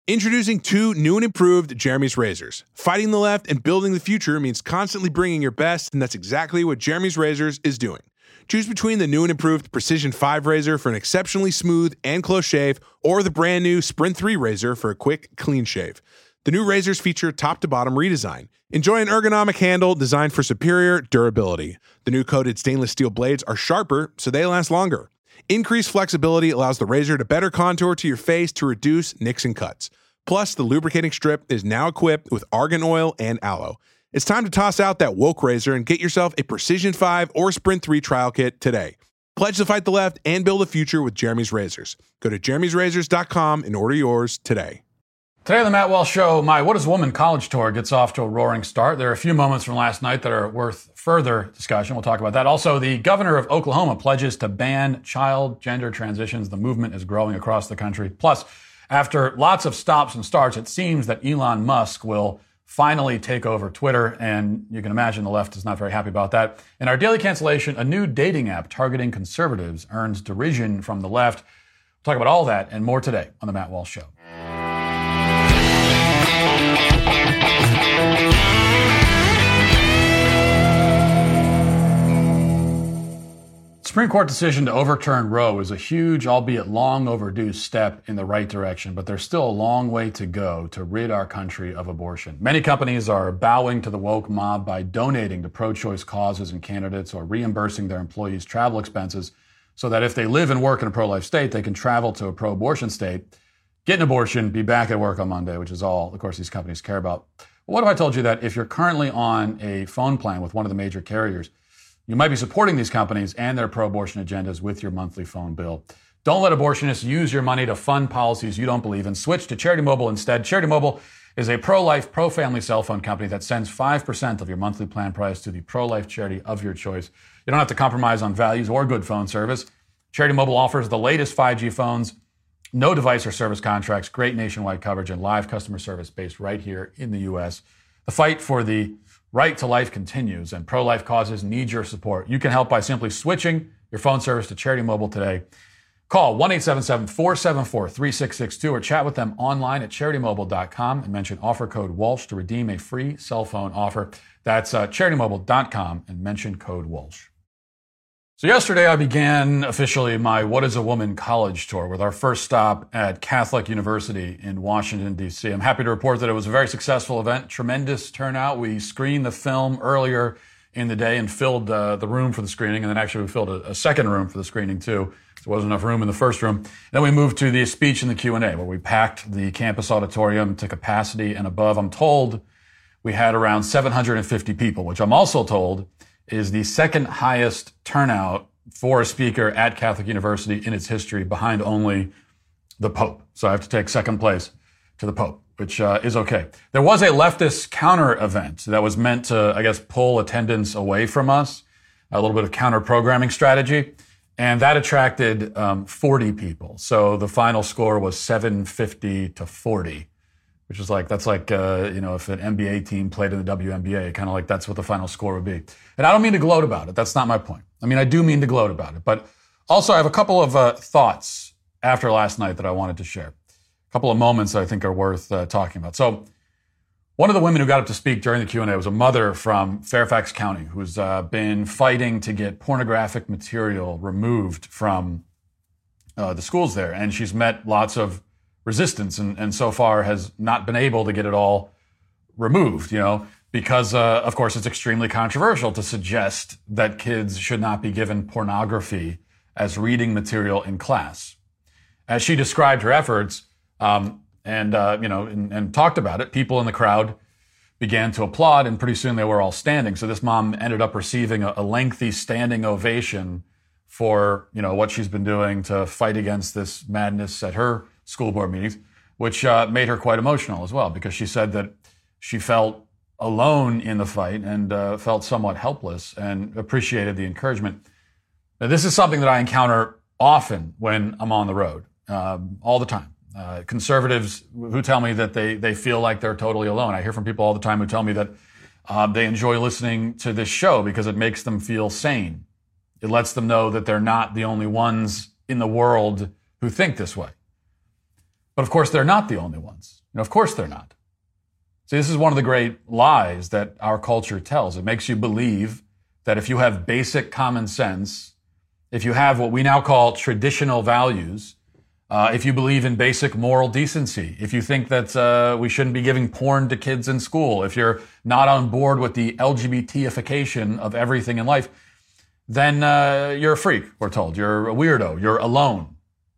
Introducing two new and improved Jeremy's razors. Fighting the left and building the future means constantly bringing your best, and that's exactly what Jeremy's Razors is doing. Choose between the new and improved Precision 5 razor for an exceptionally smooth and close shave, or the brand new Sprint 3 razor for a quick, clean shave. The new razors feature top-to-bottom redesign. Enjoy an ergonomic handle designed for superior durability. The new coated stainless steel blades are sharper, so they last longer. Increased flexibility allows the razor to better contour to your face to reduce nicks and cuts. Plus, the lubricating strip is now equipped with argan oil and aloe. It's time to toss out that woke razor and get yourself a Precision 5 or Sprint 3 trial kit today. Pledge to fight the left and build a future with Jeremy's Razors. Go to jeremy'srazors.com and order yours today. Today on the Matt Walsh Show, my What is a Woman college tour gets off to a roaring start. There are a few moments from last night that are worth further discussion. We'll talk about that. Also, the governor of Oklahoma pledges to ban child gender transitions. The movement is growing across the country. Plus, after lots of stops and starts, it seems that Elon Musk will finally take over Twitter, and you can imagine the left is not very happy about that. In our daily cancellation, a new dating app targeting conservatives earns derision from the left. We'll talk about all that and more today on the Matt Walsh Show. Supreme Court decision to overturn Roe is a huge, albeit long overdue step in the right direction, but there's still a long way to go to rid our country of abortion. Many companies are bowing to the woke mob by donating to pro-choice causes and candidates or reimbursing their employees' travel expenses so that if they live and work in a pro-life state, they can travel to a pro-abortion state, get an abortion, be back at work on Monday, which is all, of course, these companies care about. But what if I told you that if you're currently on a phone plan with one of the major carriers, you might be supporting these companies and their pro-abortion agendas with your monthly phone bill. Don't let abortionists use your money to fund policies you don't believe in. Switch to Charity Mobile instead. Charity Mobile is a pro-life, pro-family cell phone company that sends 5% of your monthly plan price to the pro-life charity of your choice. You don't have to compromise on values or good phone service. Charity Mobile offers the latest 5G phones, no device or service contracts, great nationwide coverage, and live customer service based right here in the U.S. The fight for the right to life continues, and pro-life causes need your support. You can help by simply switching your phone service to Charity Mobile today. Call 1-877-474-3662 or chat with them online at CharityMobile.com and mention offer code Walsh to redeem a free cell phone offer. That's CharityMobile.com and mention code Walsh. So yesterday I began officially my What is a Woman college tour with our first stop at Catholic University in Washington, D.C. I'm happy to report that it was a very successful event, tremendous turnout. We screened the film earlier in the day and filled the room for the screening, and then actually we filled a second room for the screening too. There wasn't enough room in the first room. Then we moved to the speech and the Q&A, where we packed the campus auditorium to capacity and above. I'm told we had around 750 people, which I'm also told is the second highest turnout for a speaker at Catholic University in its history, behind only the Pope. So I have to take second place to the Pope, which is okay. There was a leftist counter event that was meant to, I guess, pull attendance away from us, a little bit of counter programming strategy, and that attracted 40 people. So the final score was 750 to 40. Which is like, that's like, if an NBA team played in the WNBA, kind of like that's what the final score would be. And I don't mean to gloat about it. That's not my point. I mean, I do mean to gloat about it. But also I have a couple of thoughts after last night that I wanted to share. A couple of moments that I think are worth talking about. So one of the women who got up to speak during the Q&A was a mother from Fairfax County who's been fighting to get pornographic material removed from the schools there. And she's met lots of resistance and so far has not been able to get it all removed, because, of course, it's extremely controversial to suggest that kids should not be given pornography as reading material in class. As she described her efforts and talked about it, people in the crowd began to applaud, and pretty soon they were all standing. So this mom ended up receiving a lengthy standing ovation for, what she's been doing to fight against this madness at her school board meetings, which made her quite emotional as well, because she said that she felt alone in the fight and felt somewhat helpless and appreciated the encouragement. Now, this is something that I encounter often when I'm on the road, all the time. Conservatives who tell me that they feel like they're totally alone. I hear from people all the time who tell me that they enjoy listening to this show because it makes them feel sane. It lets them know that they're not the only ones in the world who think this way. But of course, they're not the only ones. Of course they're not. See, this is one of the great lies that our culture tells. It makes you believe that if you have basic common sense, if you have what we now call traditional values, if you believe in basic moral decency, if you think that we shouldn't be giving porn to kids in school, if you're not on board with the LGBTification of everything in life, then you're a freak, we're told. You're a weirdo. You're alone,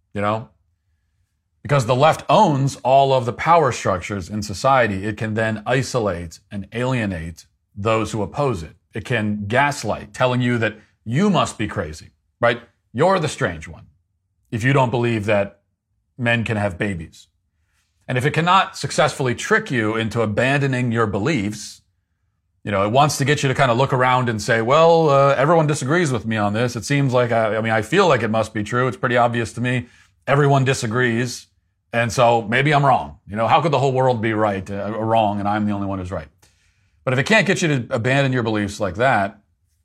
Because the left owns all of the power structures in society, it can then isolate and alienate those who oppose it. It can gaslight, telling you that you must be crazy, right? You're the strange one if you don't believe that men can have babies. And if it cannot successfully trick you into abandoning your beliefs, it wants to get you to kind of look around and say, well, everyone disagrees with me on this. It seems like, I feel like it must be true. It's pretty obvious to me. Everyone disagrees. And so maybe I'm wrong. How could the whole world be right, wrong, and I'm the only one who's right? But if it can't get you to abandon your beliefs like that,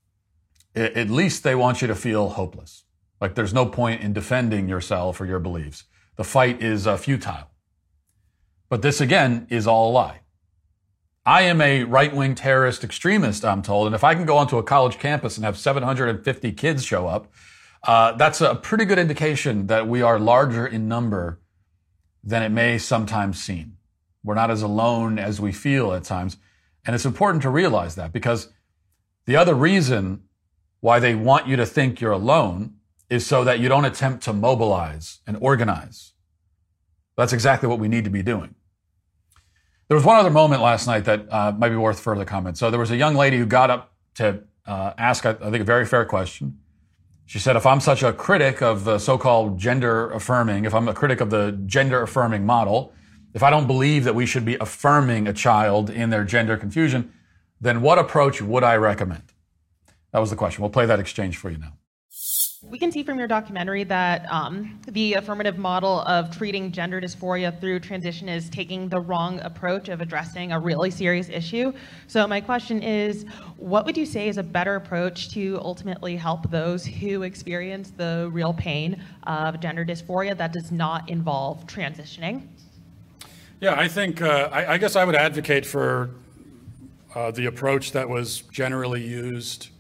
at least they want you to feel hopeless. Like there's no point in defending yourself or your beliefs. The fight is futile. But this, again, is all a lie. I am a right-wing terrorist extremist, I'm told, and if I can go onto a college campus and have 750 kids show up, that's a pretty good indication that we are larger in number than it may sometimes seem. We're not as alone as we feel at times. And it's important to realize that, because the other reason why they want you to think you're alone is so that you don't attempt to mobilize and organize. That's exactly what we need to be doing. There was one other moment last night that might be worth further comment. So there was a young lady who got up to ask, I think, a very fair question. She said, if I'm such a critic of the so-called gender affirming, if I'm a critic of the gender affirming model, if I don't believe that we should be affirming a child in their gender confusion, then what approach would I recommend? That was the question. We'll play that exchange for you now. We can see from your documentary that the affirmative model of treating gender dysphoria through transition is taking the wrong approach of addressing a really serious issue. So my question is, what would you say is a better approach to ultimately help those who experience the real pain of gender dysphoria that does not involve transitioning? Yeah, I think, I guess I would advocate for the approach that was generally used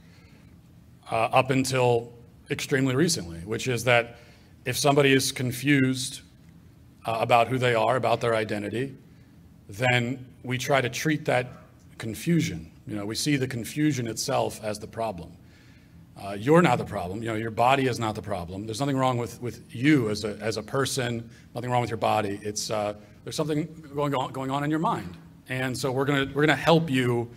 up until extremely recently, which is that if somebody is confused about who they are, about their identity, then we try to treat that confusion. We see the confusion itself as the problem. You're not the problem. Your body is not the problem. There's nothing wrong with you as a person. Nothing wrong with your body. It's there's something going on in your mind, and so we're gonna help you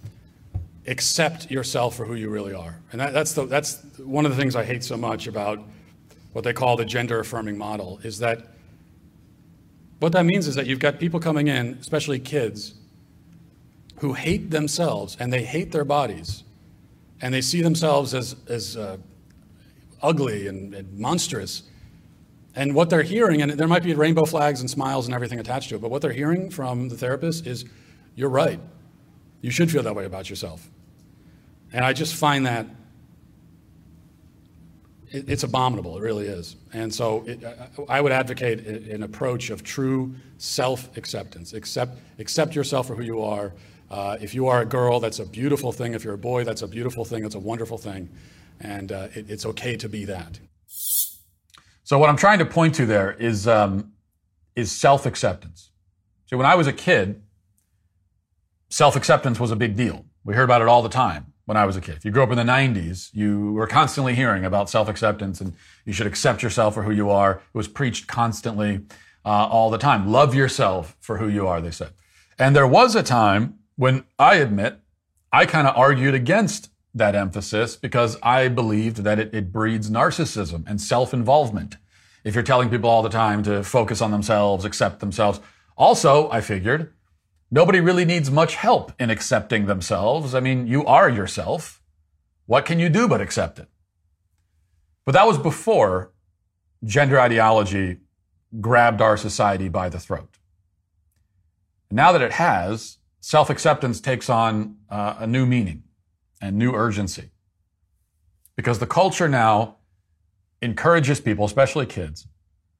accept yourself for who you really are. And that's one of the things I hate so much about what they call the gender affirming model, is that what that means is that you've got people coming in, especially kids, who hate themselves and they hate their bodies, and they see themselves as ugly and monstrous. And what they're hearing, and there might be rainbow flags and smiles and everything attached to it, but what they're hearing from the therapist is, you're right. You should feel that way about yourself. And I just find that it's abominable. It really is. And so I would advocate an approach of true self-acceptance. Accept yourself for who you are. If you are a girl, that's a beautiful thing. If you're a boy, that's a beautiful thing. That's a wonderful thing. And it's okay to be that. So what I'm trying to point to there is self-acceptance. See, when I was a kid, self-acceptance was a big deal. We heard about it all the time when I was a kid. If you grew up in the 90s, you were constantly hearing about self-acceptance, and you should accept yourself for who you are. It was preached constantly all the time. Love yourself for who you are, they said. And there was a time when I admit I kind of argued against that emphasis, because I believed that it breeds narcissism and self-involvement. If you're telling people all the time to focus on themselves, accept themselves. Also, I figured, nobody really needs much help in accepting themselves. I mean, you are yourself. What can you do but accept it? But that was before gender ideology grabbed our society by the throat. Now that it has, self-acceptance takes on a new meaning and new urgency. Because the culture now encourages people, especially kids,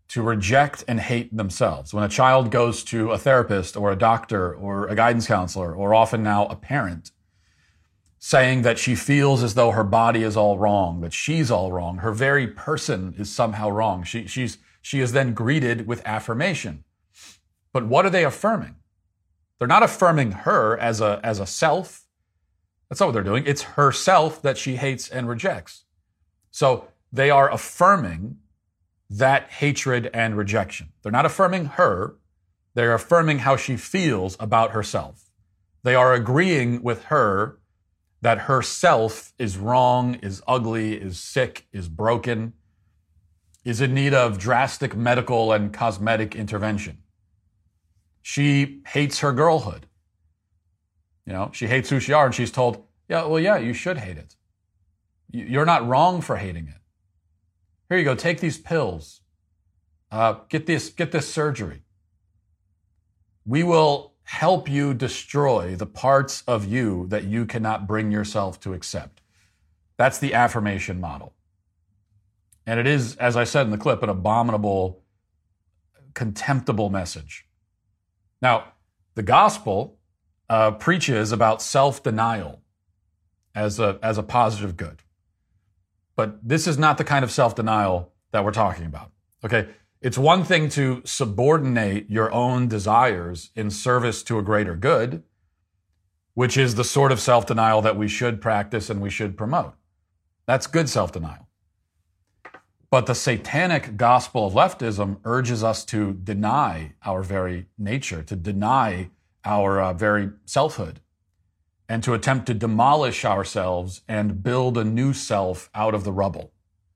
to reject and hate themselves. When a child goes to a therapist or a doctor or a guidance counselor, or often now a parent, saying that she feels as though her body is all wrong, that she's all wrong, her very person is somehow wrong, she is then greeted with affirmation. But what are they affirming? They're not affirming her as a self. That's not what they're doing. It's herself that she hates and rejects. So they are affirming that hatred and rejection. They're not affirming her. They're affirming how she feels about herself. They are agreeing with her that herself is wrong, is ugly, is sick, is broken, is in need of drastic medical and cosmetic intervention. She hates her girlhood. She hates who she are, and she's told, you should hate it. You're not wrong for hating it. Here you go, take these pills. Get this surgery. We will help you destroy the parts of you that you cannot bring yourself to accept. That's the affirmation model. And it is, as I said in the clip, an abominable, contemptible message. Now, the gospel preaches about self-denial as a positive good. But this is not the kind of self-denial that we're talking about, okay? It's one thing to subordinate your own desires in service to a greater good, which is the sort of self-denial that we should practice and we should promote. That's good self-denial. But the satanic gospel of leftism urges us to deny our very nature, to deny our very selfhood, and to attempt to demolish ourselves and build a new self out of the rubble.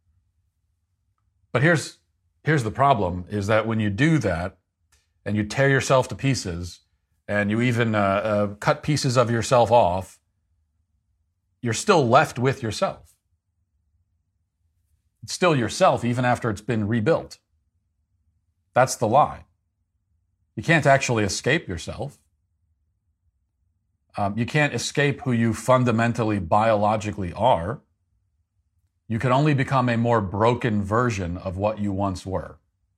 But here's the problem, is that when you do that, and you tear yourself to pieces, and you even cut pieces of yourself off, you're still left with yourself. It's still yourself, even after it's been rebuilt. That's the lie. You can't actually escape yourself. You can't escape who you fundamentally, biologically are. You can only become a more broken version of what you once were.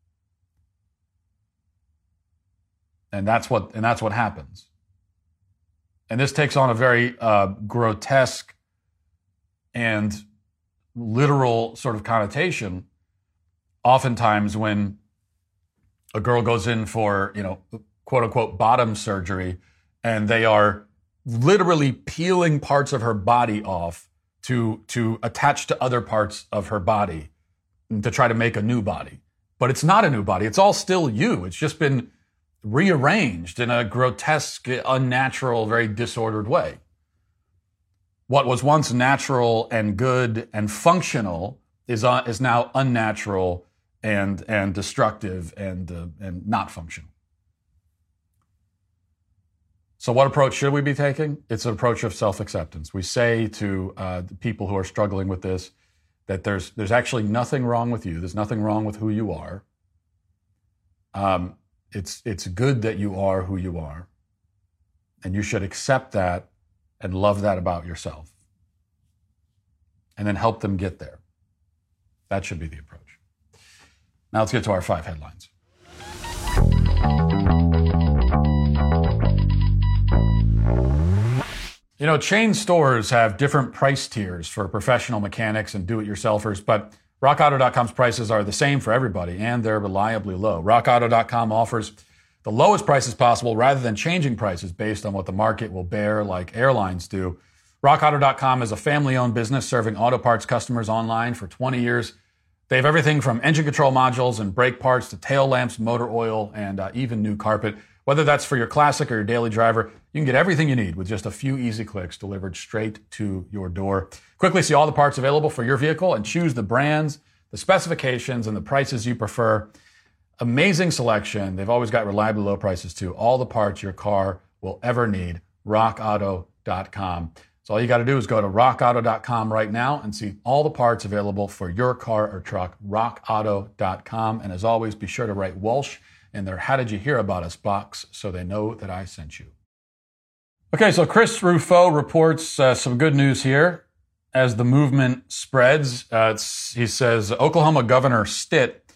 And that's what happens. And this takes on a very grotesque and literal sort of connotation, oftentimes when a girl goes in for, quote unquote, bottom surgery, and they are literally peeling parts of her body off to attach to other parts of her body to try to make a new body. But it's not a new body. It's all still you. It's just been rearranged in a grotesque, unnatural, very disordered way. What was once natural and good and functional is now unnatural and destructive and not functional. So what approach should we be taking? It's an approach of self-acceptance. We say to the people who are struggling with this that there's actually nothing wrong with you. There's nothing wrong with who you are. It's good that you are who you are, and you should accept that and love that about yourself, and then help them get there. That should be the approach. Now let's get to our 5 headlines. Chain stores have different price tiers for professional mechanics and do-it-yourselfers, but RockAuto.com's prices are the same for everybody, and they're reliably low. RockAuto.com offers the lowest prices possible rather than changing prices based on what the market will bear like airlines do. RockAuto.com is a family-owned business serving auto parts customers online for 20 years. They have everything from engine control modules and brake parts to tail lamps, motor oil, and even new carpet. Whether that's for your classic or your daily driver, you can get everything you need with just a few easy clicks delivered straight to your door. Quickly see all the parts available for your vehicle and choose the brands, the specifications, and the prices you prefer. Amazing selection. They've always got reliably low prices too. All the parts your car will ever need. RockAuto.com. So all you got to do is go to RockAuto.com right now and see all the parts available for your car or truck. RockAuto.com. And as always, be sure to write Walsh in their How Did You Hear About Us box so they know that I sent you. Okay, so Chris Rufo reports some good news here as the movement spreads. He says Oklahoma Governor Stitt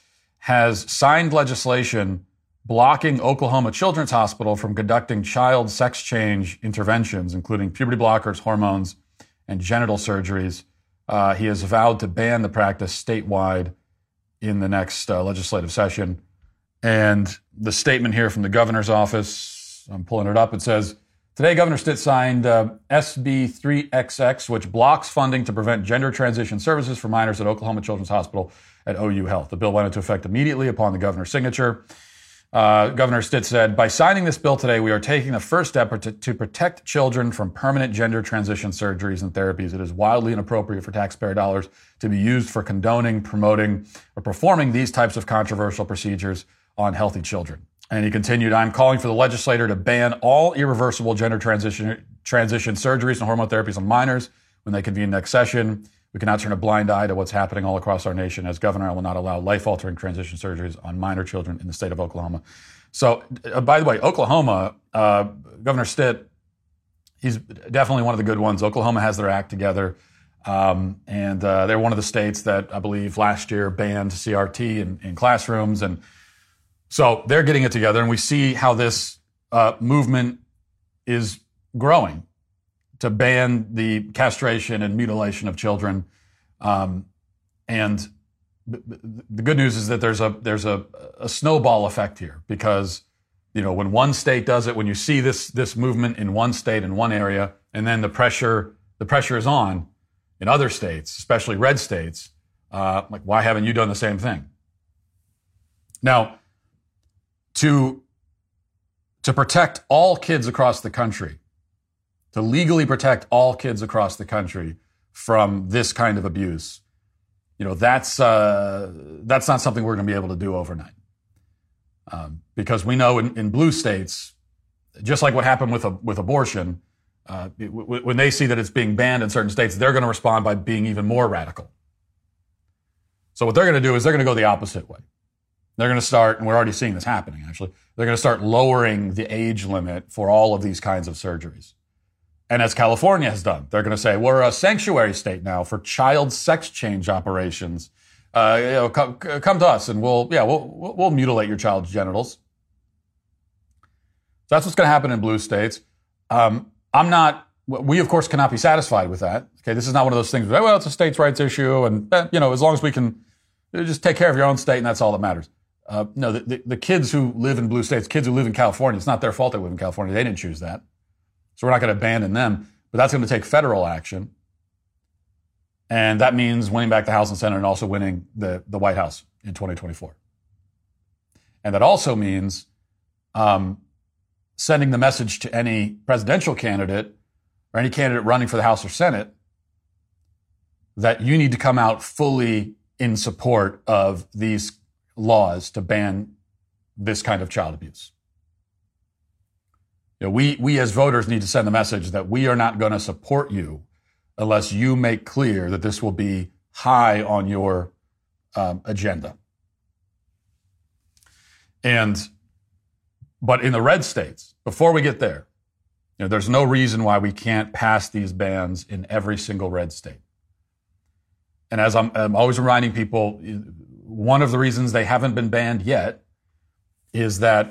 has signed legislation blocking Oklahoma Children's Hospital from conducting child sex change interventions, including puberty blockers, hormones, and genital surgeries. He has vowed to ban the practice statewide in the next legislative session. And the statement here from the governor's office, I'm pulling it up, it says, today, Governor Stitt signed SB 3XX, which blocks funding to prevent gender transition services for minors at Oklahoma Children's Hospital at OU Health. The bill went into effect immediately upon the governor's signature. Governor Stitt said, by signing this bill today, we are taking the first step to protect children from permanent gender transition surgeries and therapies. It is wildly inappropriate for taxpayer dollars to be used for condoning, promoting, or performing these types of controversial procedures on healthy children. And he continued, I'm calling for the legislator to ban all irreversible gender transition surgeries and hormone therapies on minors when they convene next session. We cannot turn a blind eye to what's happening all across our nation. As governor, I will not allow life-altering transition surgeries on minor children in the state of Oklahoma. So, by the way, Oklahoma, Governor Stitt, he's definitely one of the good ones. Oklahoma has their act together. And they're one of the states that I believe last year banned CRT in classrooms. And so they're getting it together. And we see how this movement is growing to ban the castration and mutilation of children. And the good news is that there's a snowball effect here, because, you know, when one state does it, when you see this movement in one state, in one area, and then the pressure is on in other states, especially red states, like, why haven't you done the same thing? Now, to protect all kids across the country, to legally protect all kids across the country from this kind of abuse, you know, that's not something we're going to be able to do overnight. Because we know in blue states, just like what happened with abortion, when they see that it's being banned in certain states, they're going to respond by being even more radical. So what they're going to do is they're going to go the opposite way. They're going to start, and we're already seeing this happening, actually, they're going to start lowering the age limit for all of these kinds of surgeries. And as California has done, they're going to say, we're a sanctuary state now for child sex change operations. Come to us and we'll mutilate your child's genitals. So that's what's going to happen in blue states. We of course cannot be satisfied with that. Okay. This is not one of those things where, well, it's a states' rights issue. And, as long as we can just take care of your own state, and that's all that matters. No, the kids who live in blue states, kids who live in California, it's not their fault they live in California. They didn't choose that. So we're not going to abandon them, but that's going to take federal action. And that means winning back the House and Senate and also winning the White House in 2024. And that also means sending the message to any presidential candidate or any candidate running for the House or Senate that you need to come out fully in support of these laws to ban this kind of child abuse. You know, we as voters need to send the message that we are not going to support you unless you make clear that this will be high on your agenda. But in the red states, before we get there, there's no reason why we can't pass these bans in every single red state. And as I'm always reminding people, one of the reasons they haven't been banned yet is that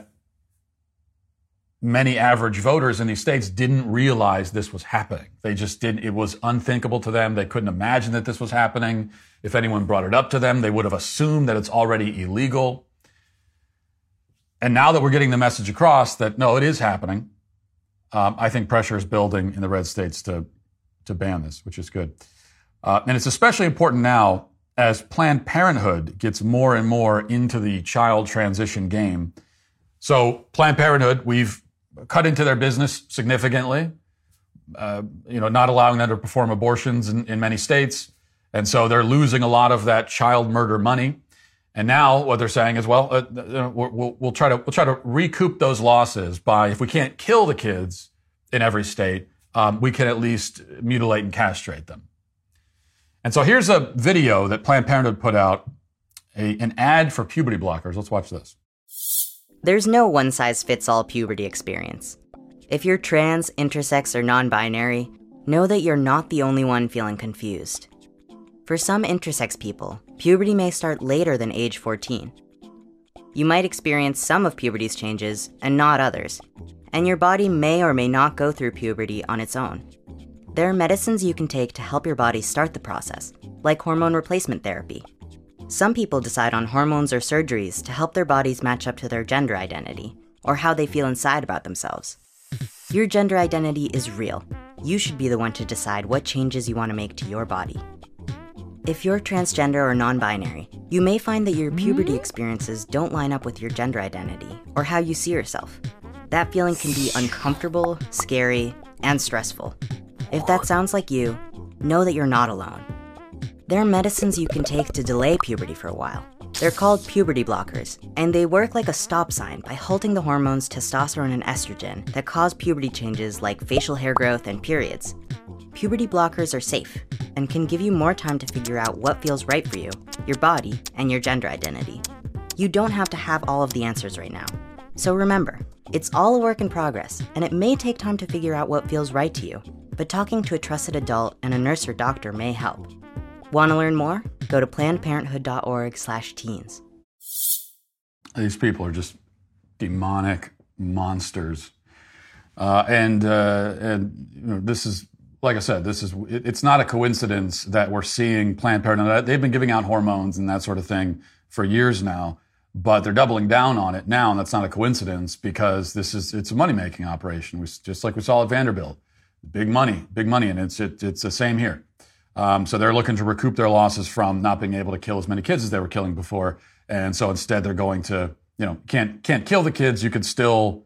many average voters in these states didn't realize this was happening. They just didn't. It was unthinkable to them. They couldn't imagine that this was happening. If anyone brought it up to them, they would have assumed that it's already illegal. And now that we're getting the message across that, no, it is happening, I think pressure is building in the red states to ban this, which is good. And it's especially important now as Planned Parenthood gets more and more into the child transition game. So Planned Parenthood, we've cut into their business significantly, not allowing them to perform abortions in many states. And so they're losing a lot of that child murder money. And now what they're saying is, well, we'll try to recoup those losses by, if we can't kill the kids in every state, we can at least mutilate and castrate them. And so here's a video that Planned Parenthood put out, an ad for puberty blockers. Let's watch this. There's no one-size-fits-all puberty experience. If you're trans, intersex, or non-binary, know that you're not the only one feeling confused. For some intersex people, puberty may start later than age 14. You might experience some of puberty's changes and not others, and your body may or may not go through puberty on its own. There are medicines you can take to help your body start the process, like hormone replacement therapy. Some people decide on hormones or surgeries to help their bodies match up to their gender identity, or how they feel inside about themselves. Your gender identity is real. You should be the one to decide what changes you want to make to your body. If you're transgender or non-binary, you may find that your puberty experiences don't line up with your gender identity or how you see yourself. That feeling can be uncomfortable, scary, and stressful. If that sounds like you, know that you're not alone. There are medicines you can take to delay puberty for a while. They're called puberty blockers, and they work like a stop sign by halting the hormones testosterone and estrogen that cause puberty changes like facial hair growth and periods. Puberty blockers are safe and can give you more time to figure out what feels right for you, your body, and your gender identity. You don't have to have all of the answers right now. So remember, it's all a work in progress, and it may take time to figure out what feels right to you, but talking to a trusted adult and a nurse or doctor may help. Want to learn more? Go to PlannedParenthood.org/teens. These people are just demonic monsters, and this is, like I said, it's not a coincidence that we're seeing Planned Parenthood. They've been giving out hormones and that sort of thing for years now, but they're doubling down on it now, and that's not a coincidence because it's a money-making operation, just like we saw at Vanderbilt. Big money, and it's the same here. So they're looking to recoup their losses from not being able to kill as many kids as they were killing before. And so instead they're going to, can't kill the kids. You could still,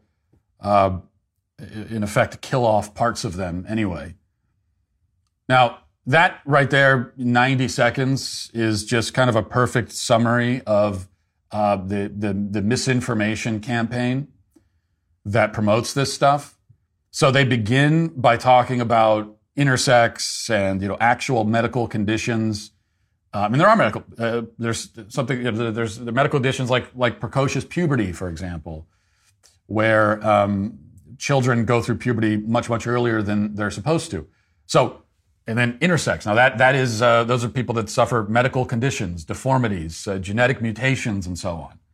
in effect, kill off parts of them anyway. Now, that right there, 90 seconds, is just kind of a perfect summary of the misinformation campaign that promotes this stuff. So they begin by talking about intersex and actual medical conditions. There are there's the medical conditions like precocious puberty, for example, where children go through puberty much earlier than they're supposed to. So, and then intersex. Now that is those are people that suffer medical conditions, deformities, genetic mutations, and so on.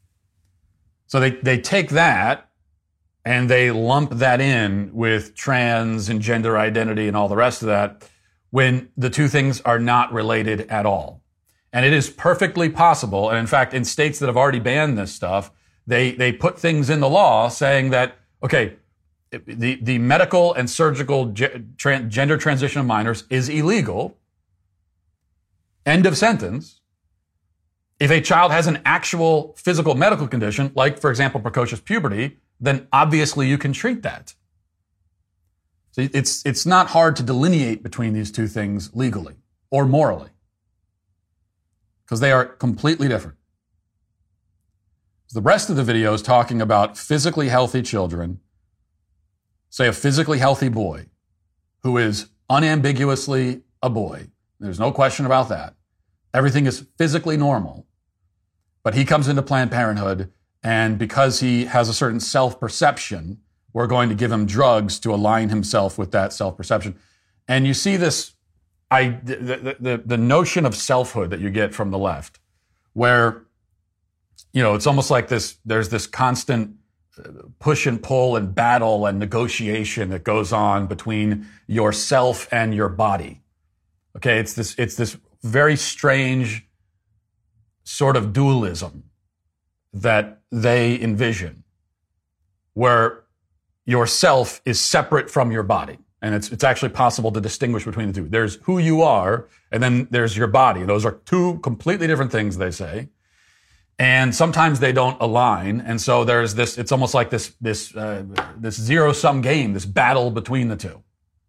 So they take that and they lump that in with trans and gender identity and all the rest of that, when the two things are not related at all. And it is perfectly possible, and in fact, in states that have already banned this stuff, they put things in the law saying that, okay, the medical and surgical gender transition of minors is illegal. End of sentence. If a child has an actual physical medical condition, like, for example, precocious puberty, then obviously you can treat that. So it's not hard to delineate between these two things legally or morally, because they are completely different. The rest of the video is talking about physically healthy children, say a physically healthy boy who is unambiguously a boy. There's no question about that. Everything is physically normal. But he comes into Planned Parenthood, and because he has a certain self-perception, we're going to give him drugs to align himself with that self-perception. And you see this, the notion of selfhood that you get from the left, where, it's almost like there's this constant push and pull and battle and negotiation that goes on between yourself and your body. Okay, it's this very strange sort of dualism that they envision, where yourself is separate from your body. And it's actually possible to distinguish between the two. There's who you are, and then there's your body. Those are two completely different things, they say. And sometimes they don't align. And so there's this, it's almost like this zero-sum game, this battle between the two.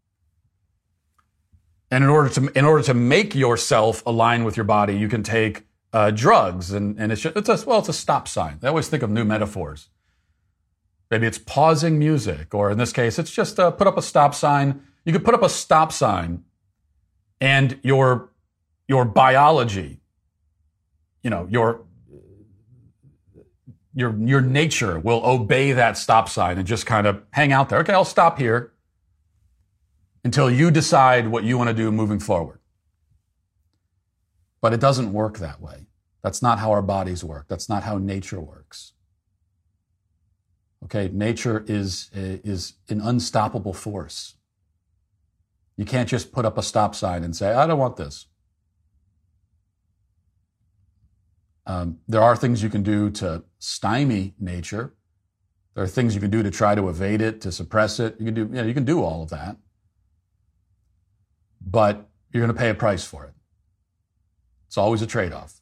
And in order to make yourself align with your body, you can take drugs, and it's a stop sign. I always think of new metaphors. Maybe it's pausing music, or in this case, it's just put up a stop sign. You could put up a stop sign, and your biology, your nature will obey that stop sign and just kind of hang out there. Okay, I'll stop here until you decide what you want to do moving forward. But it doesn't work that way. That's not how our bodies work. That's not how nature works. Okay, nature is an unstoppable force. You can't just put up a stop sign and say, I don't want this. There are things you can do to stymie nature. There are things you can do to try to evade it, to suppress it. You can do all of that. But you're going to pay a price for it. It's always a trade-off.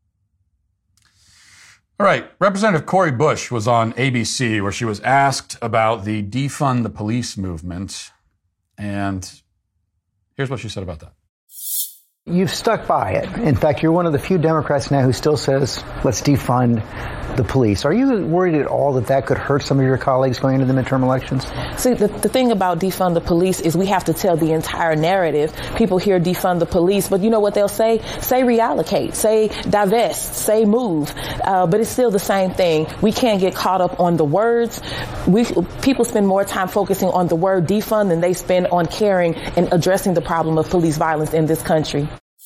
All right, Representative Cori Bush was on ABC where she was asked about the defund the police movement. And here's what she said about that. You've stuck by it. In fact, you're one of the few Democrats now who still says, let's defund the police. Are you worried at all that that could hurt some of your colleagues going into the midterm elections? See, the thing about defund the police is we have to tell the entire narrative. People hear defund the police, but you know what they'll say? Say reallocate, say divest, say move. But it's still the same thing. We can't get caught up on the words. People spend more time focusing on the word defund than they spend on caring and addressing the problem of police violence in this country.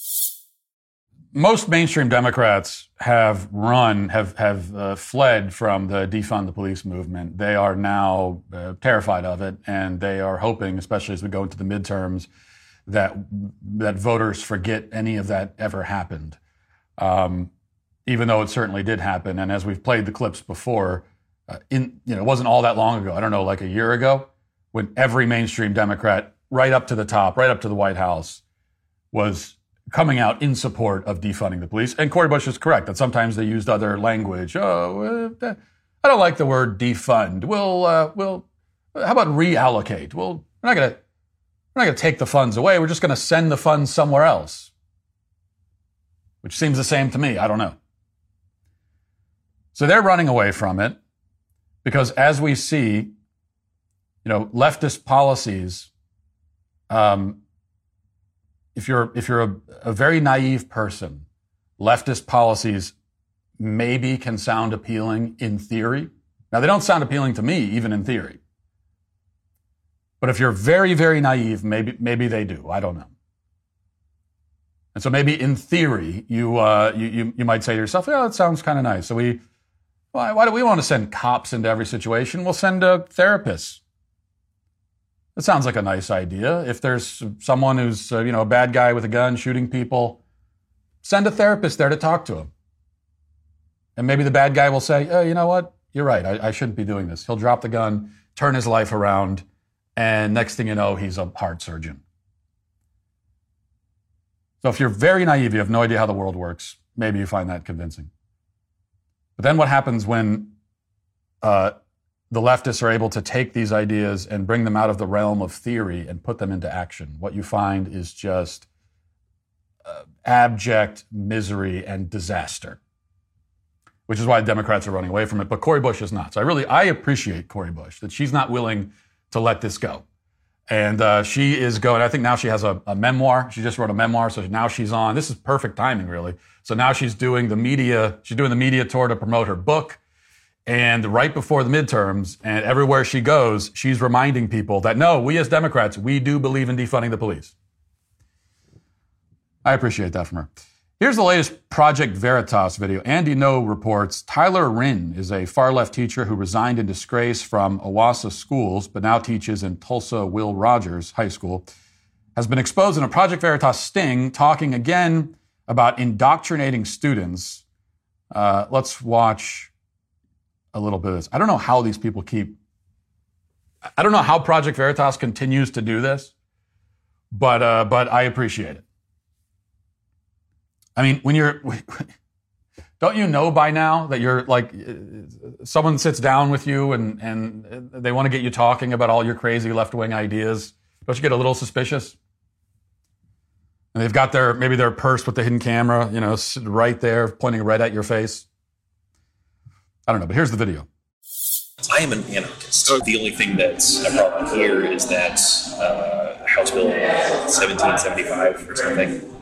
Most mainstream Democrats have fled from the defund the police movement. They are now terrified of it, and they are hoping, especially as we go into the midterms, that voters forget any of that ever happened. Even though it certainly did happen, and as we've played the clips before, it wasn't all that long ago. I don't know, like a year ago, when every mainstream Democrat, right up to the top, right up to the White House, was coming out in support of defunding the police. And Cori Bush is correct that sometimes they used other language. I don't like the word defund. How about reallocate? Well, we're not going to take the funds away. We're just going to send the funds somewhere else, which seems the same to me. I don't know. So they're running away from it because, as we see, leftist policies, if you're a very naive person, leftist policies maybe can sound appealing in theory. Now, they don't sound appealing to me, even in theory. But if you're very, very naive, maybe they do. I don't know. And so maybe in theory, you might say to yourself, "Yeah, that sounds kind of nice." So why do we want to send cops into every situation? We'll send therapists. That sounds like a nice idea. If there's someone who's, a bad guy with a gun shooting people, send a therapist there to talk to him. And maybe the bad guy will say, "Oh, you know what? You're right. I shouldn't be doing this." He'll drop the gun, turn his life around, and next thing you know, he's a heart surgeon. So if you're very naive, you have no idea how the world works, maybe you find that convincing. But then what happens when the leftists are able to take these ideas and bring them out of the realm of theory and put them into action? What you find is just abject misery and disaster, which is why Democrats are running away from it. But Cori Bush is not. So I appreciate Cori Bush, that she's not willing to let this go. And she is going, I think now she has a memoir. She just wrote a memoir. So now she's on, this is perfect timing, really. So now she's doing the media tour to promote her book. And right before the midterms, and everywhere she goes, she's reminding people that, no, we as Democrats, we do believe in defunding the police. I appreciate that from her. Here's the latest Project Veritas video. Andy Ngo reports Tyler Rinn is a far-left teacher who resigned in disgrace from Owasso schools, but now teaches in Tulsa Will Rogers High School, has been exposed in a Project Veritas sting, talking again about indoctrinating students. Let's watch a little bit of this. I don't know how these people I don't know how Project Veritas continues to do this, but I appreciate it. I mean, don't you know by now that you're like, someone sits down with you and they want to get you talking about all your crazy left-wing ideas? Don't you get a little suspicious? And they've got maybe their purse with the hidden camera, right there, pointing right at your face. I don't know, but here's the video. I am an anarchist. The only thing that's a problem here is that House Bill 1775 or something,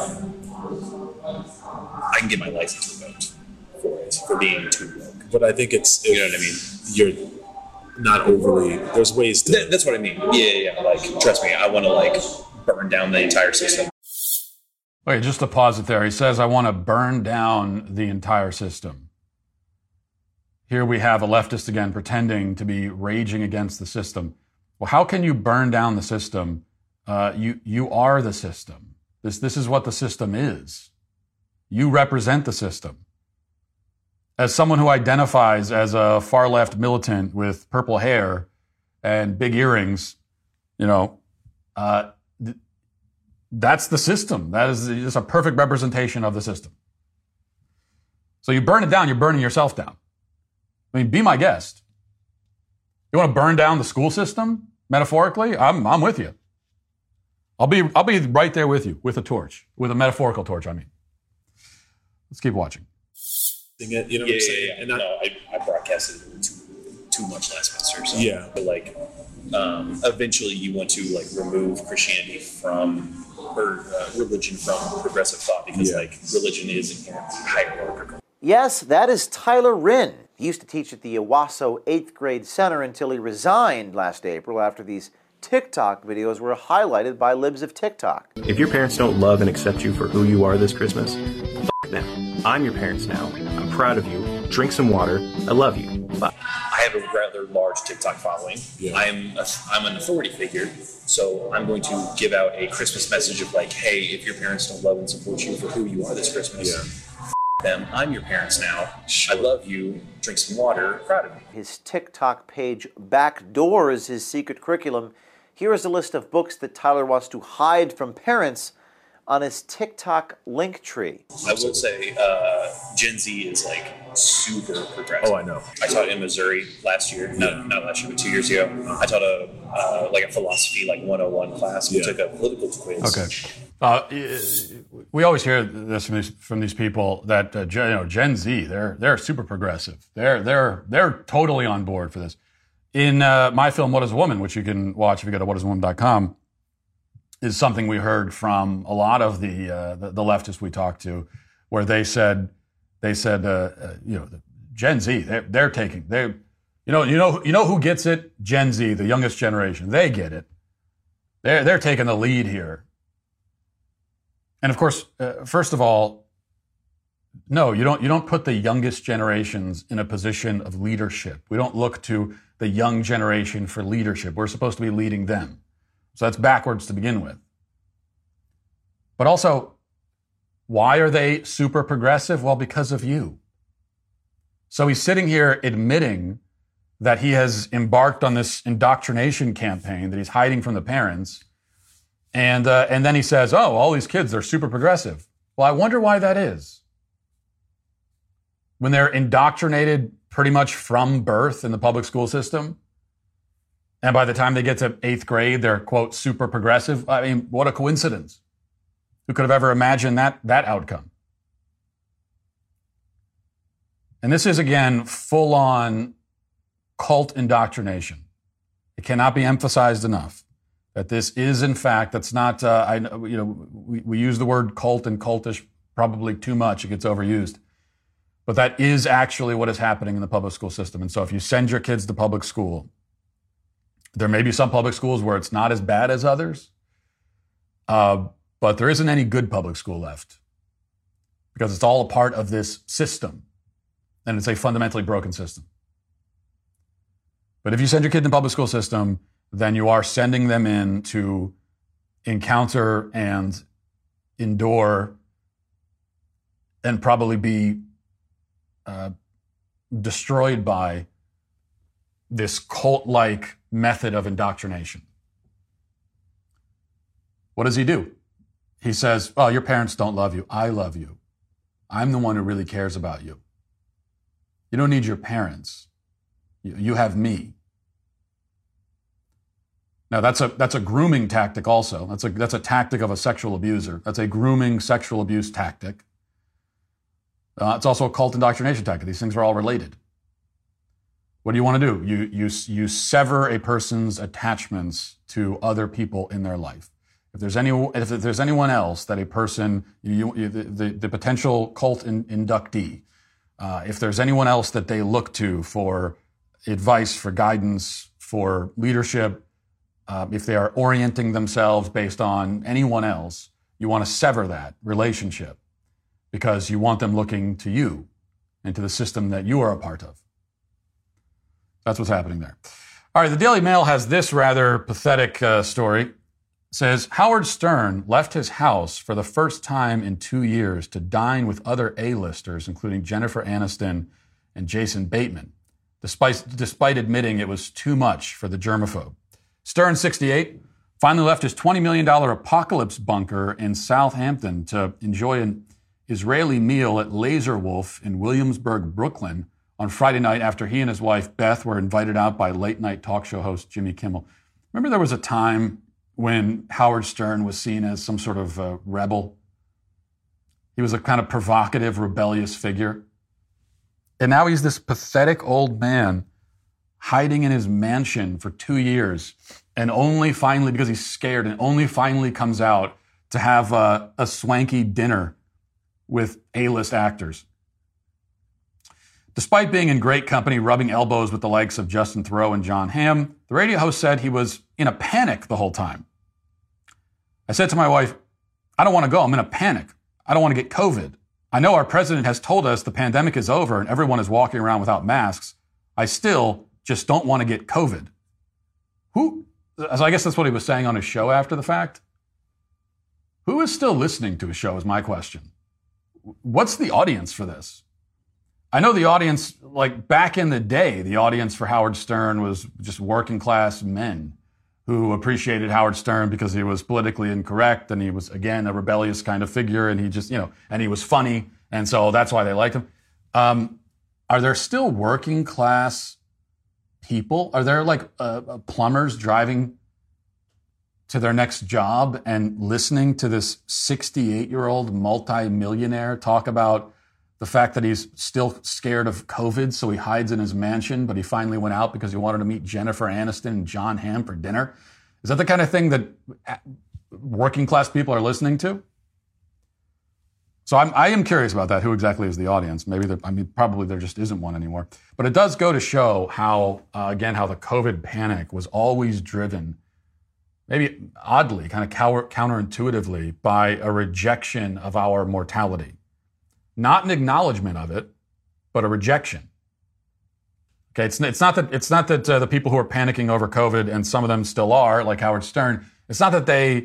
I can get my license revoked for it, for being too woke. But I think it's, you know what I mean? You're not overly, there's ways to... That's what I mean. Yeah. Like, trust me, I want to, burn down the entire system. Wait, just to pause it there. He says, I want to burn down the entire system. Here we have a leftist again pretending to be raging against the system. Well, how can you burn down the system? You are the system. This is what the system is. You represent the system. As someone who identifies as a far left militant with purple hair and big earrings, that's the system. That is just a perfect representation of the system. So you burn it down, you're burning yourself down. I mean, be my guest. You want to burn down the school system, metaphorically? I'm with you. I'll be right there with you with a torch, with a metaphorical torch, I mean. Let's keep watching. You know what I'm saying? Yeah. No, I broadcasted too much last semester. So yeah. But eventually you want to remove Christianity from, or religion from progressive thought, because religion is hierarchical. Yes, that is Tyler Rinn. He used to teach at the Owasso 8th grade center until he resigned last April after these TikTok videos were highlighted by libs of TikTok. If your parents don't love and accept you for who you are this Christmas, f*** them. I'm your parents now. I'm proud of you. Drink some water. I love you. Bye. I have a rather large TikTok following. Yeah. I'm an authority figure, so I'm going to give out a Christmas message of hey, if your parents don't love and support you for who you are this Christmas, them. I'm your parents now. Sure. I love you. Drink some water. Proud of you. His TikTok page backdoors his secret curriculum. Here is a list of books that Tyler wants to hide from parents on his TikTok link tree. I will say Gen Z is super progressive. Oh, I know. I taught in Missouri last year, not last year, but 2 years ago. I taught a philosophy 101 class. We took a political quiz. Okay. We always hear this from these people that Gen Z, they're super progressive. They're totally on board for this. In my film, What is a Woman, which you can watch if you go to whatisawoman.com, is something we heard from a lot of the leftists we talked to, where they said Gen Z, they're taking who gets it? Gen Z, the youngest generation, they get it. They're taking the lead here. And of course, first of all, no, you don't put the youngest generations in a position of leadership. We don't look to the young generation for leadership. We're supposed to be leading them. So that's backwards to begin with. But also, why are they super progressive? Well, because of you. So he's sitting here admitting that he has embarked on this indoctrination campaign, that he's hiding from the parents. And then he says, oh, all these kids, they're super progressive. Well, I wonder why that is. When they're indoctrinated pretty much from birth in the public school system, and by the time they get to 8th grade, they're, quote, super progressive. I mean, what a coincidence. Who could have ever imagined that outcome? And this is, again, full-on cult indoctrination. It cannot be emphasized enough that this is, in fact, that's not, we use the word cult and cultish probably too much. It gets overused. But that is actually what is happening in the public school system. And so if you send your kids to public school, there may be some public schools where it's not as bad as others, but there isn't any good public school left because it's all a part of this system, and it's a fundamentally broken system. But if you send your kid to the public school system, then you are sending them in to encounter and endure and probably be destroyed by this cult-like method of indoctrination. What does he do? He says, oh, your parents don't love you. I love you. I'm the one who really cares about you. You don't need your parents. You have me. Now, that's a grooming tactic also. That's a tactic of a sexual abuser. That's a grooming sexual abuse tactic. It's also a cult indoctrination tactic. These things are all related. What do you want to do? You sever a person's attachments to other people in their life. If there's anyone else that a person, the potential cult inductee, if there's anyone else that they look to for advice, for guidance, for leadership, if they are orienting themselves based on anyone else, You want to sever that relationship because you want them looking to you and to the system that you are a part of. That's what's happening there. All right, the Daily Mail has this rather pathetic story. It says, Howard Stern left his house for the first time in 2 years to dine with other A-listers, including Jennifer Aniston and Jason Bateman, despite admitting it was too much for the germaphobe. Stern, 68, finally left his $20 million apocalypse bunker in Southampton to enjoy an Israeli meal at Laser Wolf in Williamsburg, Brooklyn, on Friday night after he and his wife, Beth, were invited out by late-night talk show host Jimmy Kimmel. Remember there was a time when Howard Stern was seen as some sort of rebel? He was a kind of provocative, rebellious figure. And now he's this pathetic old man hiding in his mansion for 2 years and only finally, because he's scared, and only finally comes out to have a swanky dinner with A-list actors. Despite being in great company, rubbing elbows with the likes of Justin Theroux and Jon Hamm, the radio host said he was in a panic the whole time. I said to my wife, I don't want to go. I'm in a panic. I don't want to get COVID. I know our president has told us the pandemic is over and everyone is walking around without masks. I still just don't want to get COVID. So I guess that's what he was saying on his show after the fact. Who is still listening to his show is my question. What's the audience for this? I know the audience, like back in the day, the audience for Howard Stern was just working class men who appreciated Howard Stern because he was politically incorrect and he was, again, a rebellious kind of figure and he just, and he was funny. And so that's why they liked him. Are there still working class people? Are there like plumbers driving to their next job and listening to this 68-year-old multimillionaire talk about the fact that he's still scared of COVID, so he hides in his mansion, but he finally went out because he wanted to meet Jennifer Aniston and Jon Hamm for dinner? Is that the kind of thing that working class people are listening to? So I am curious about that. Who exactly is the audience? Probably there just isn't one anymore. But it does go to show how, again, how the COVID panic was always driven, maybe oddly, kind of counterintuitively, by a rejection of our mortality. Not an acknowledgement of it, but a rejection. Okay, it's not that the people who are panicking over COVID, and some of them still are, like Howard Stern, it's not that they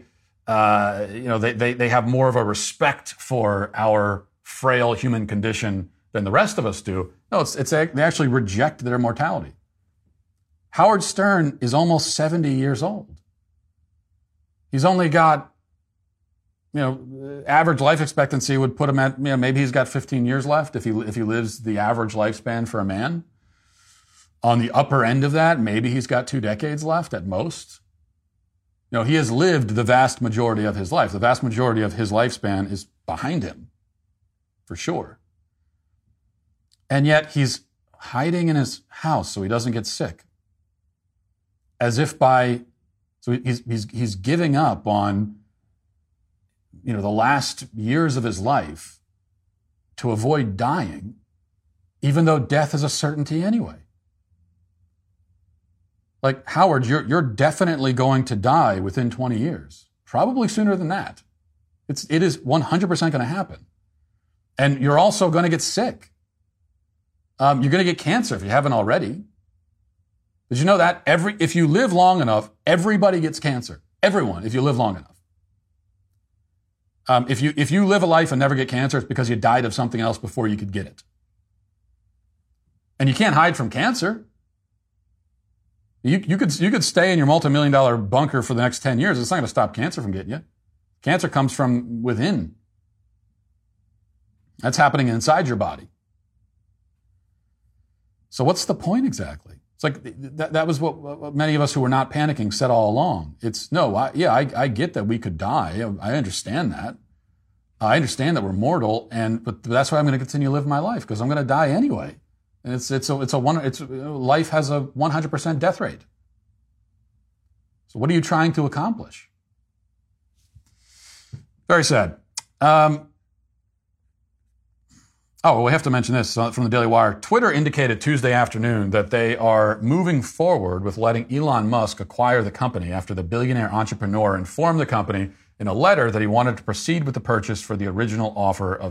have more of a respect for our frail human condition than the rest of us do. No, they actually reject their mortality. Howard Stern is almost 70 years old. He's only got, average life expectancy would put him at, maybe he's got 15 years left if he lives the average lifespan for a man. On the upper end of that, maybe he's got 2 decades left at most. He has lived the vast majority of his life. The vast majority of his lifespan is behind him, for sure. And yet he's hiding in his house so he doesn't get sick. As if so he's giving up on, the last years of his life to avoid dying, even though death is a certainty anyway. Like, Howard, you're definitely going to die within 20 years. Probably sooner than that. It is 100% going to happen. And you're also going to get sick. You're going to get cancer if you haven't already. Did you know that? If you live long enough, everybody gets cancer. Everyone, if you live long enough. If you live a life and never get cancer, it's because you died of something else before you could get it. And you can't hide from cancer. You could stay in your multi-million-dollar bunker for the next 10 years. It's not going to stop cancer from getting you. Cancer comes from within. That's happening inside your body. So what's the point exactly? It's like that was what many of us who were not panicking said all along. I get that we could die. I understand that. I understand that we're mortal, but that's why I'm going to continue to live my life, because I'm going to die anyway. And life has a 100% death rate. So what are you trying to accomplish? Very sad. Oh, well, we have to mention this from the Daily Wire. Twitter indicated Tuesday afternoon that they are moving forward with letting Elon Musk acquire the company after the billionaire entrepreneur informed the company in a letter that he wanted to proceed with the purchase for the original offer of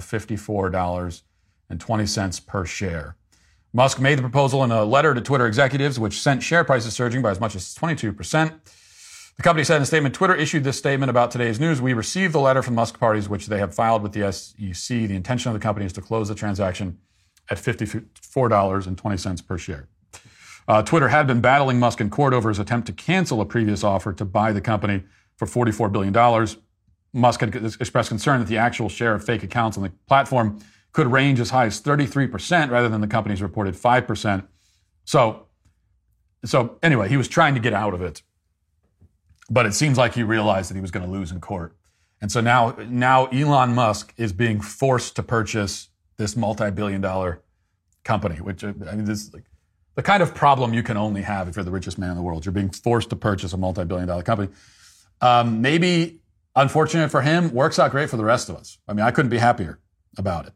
$54.20 per share. Musk made the proposal in a letter to Twitter executives, which sent share prices surging by as much as 22%. The company said in a statement, Twitter issued this statement about today's news. We received the letter from Musk parties, which they have filed with the SEC. The intention of the company is to close the transaction at $54.20 per share. Twitter had been battling Musk in court over his attempt to cancel a previous offer to buy the company for $44 billion. Musk had expressed concern that the actual share of fake accounts on the platform could range as high as 33% rather than the company's reported 5%. So anyway, he was trying to get out of it. But it seems like he realized that he was going to lose in court. And so now Elon Musk is being forced to purchase this multi-billion-dollar company, which, I mean, this is like the kind of problem you can only have if you're the richest man in the world. You're being forced to purchase a multi-billion-dollar company. Maybe, unfortunate for him, works out great for the rest of us. I mean, I couldn't be happier about it.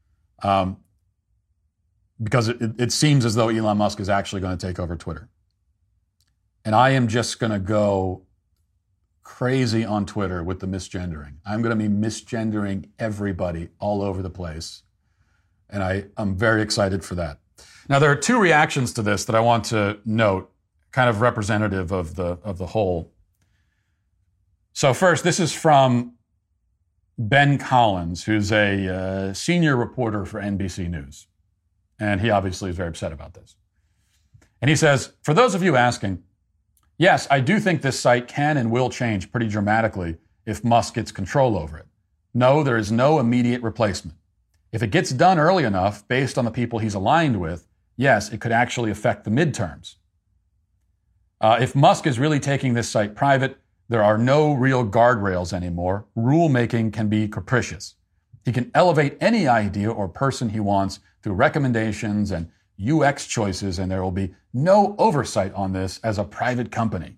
Because it seems as though Elon Musk is actually going to take over Twitter. And I am just going to go crazy on Twitter with the misgendering. I'm going to be misgendering everybody all over the place. And I'm very excited for that. Now, there are two reactions to this that I want to note, kind of representative of the whole. So first, this is from Ben Collins, who's a senior reporter for NBC News. And he obviously is very upset about this. And he says, for those of you asking, yes, I do think this site can and will change pretty dramatically if Musk gets control over it. No, there is no immediate replacement. If it gets done early enough, based on the people he's aligned with, yes, it could actually affect the midterms. If Musk is really taking this site private, there are no real guardrails anymore. Rulemaking can be capricious. He can elevate any idea or person he wants through recommendations and UX choices, and there will be no oversight on this as a private company.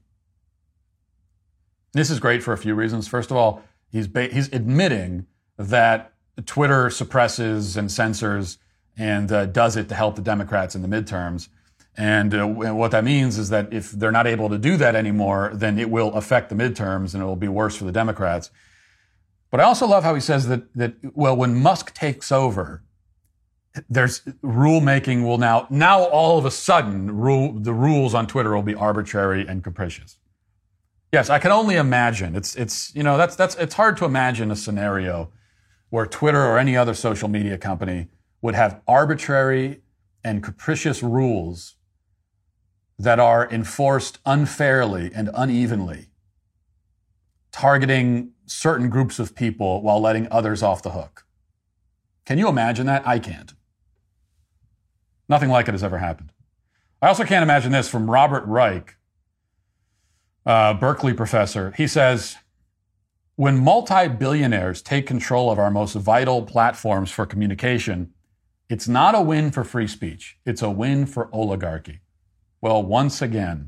This is great for a few reasons. First of all, he's admitting that Twitter suppresses and censors and does it to help the Democrats in the midterms. And what that means is that if they're not able to do that anymore, then it will affect the midterms and it will be worse for the Democrats. But I also love how he says that when Musk takes over, there's rulemaking will now all of a sudden the rules on Twitter will be arbitrary and capricious. Yes, I can only imagine. It's hard to imagine a scenario where Twitter or any other social media company would have arbitrary and capricious rules that are enforced unfairly and unevenly, targeting certain groups of people while letting others off the hook. Can you imagine that? I can't. Nothing like it has ever happened. I also can't imagine this from Robert Reich, Berkeley professor. He says, when multi-billionaires take control of our most vital platforms for communication, it's not a win for free speech. It's a win for oligarchy. Well, once again,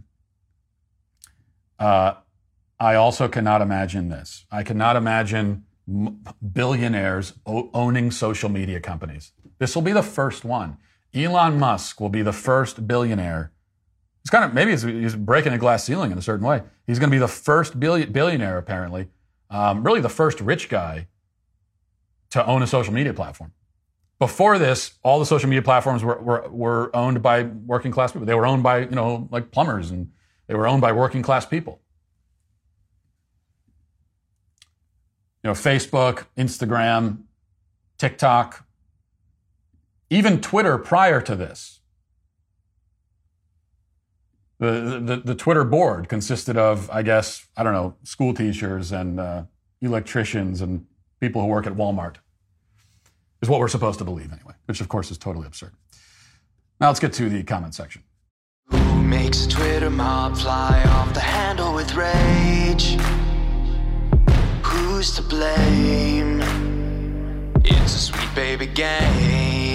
I also cannot imagine this. I cannot imagine billionaires owning social media companies. This will be the first one. Elon Musk will be the first billionaire. It's kind of, maybe he's breaking a glass ceiling in a certain way. He's going to be the first billionaire, apparently, really the first rich guy to own a social media platform. Before this, all the social media platforms were owned by working class people. They were owned by, like plumbers, and they were owned by working class people. Facebook, Instagram, TikTok, even Twitter prior to this. The Twitter board consisted of, school teachers and electricians and people who work at Walmart, is what we're supposed to believe anyway, which of course is totally absurd. Now let's get to the comment section. Who makes a Twitter mob fly off the handle with rage? Who's to blame? It's a sweet baby gang.